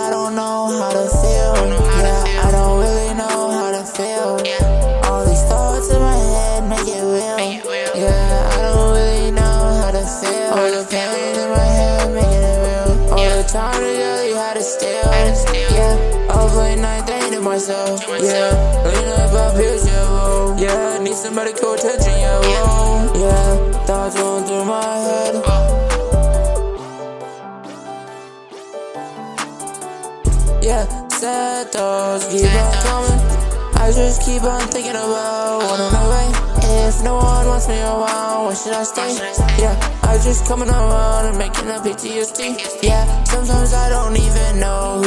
I don't know how to feel. Yeah, I don't really know how to feel. All these thoughts in my head make it real. Yeah, I don't really know how to feel. All the pain in my head making it real. All the time together you had to steal. Yeah, I was late night thinking to myself. Yeah, lean up up here, yeah, I need some medical attention, yeah, thoughts going through my head. Yeah, sad thoughts keep on coming. I just keep on thinking about running away. If no one wants me around, where should I stay? Yeah, I just coming around and making a PTSD. Yeah, sometimes I don't even know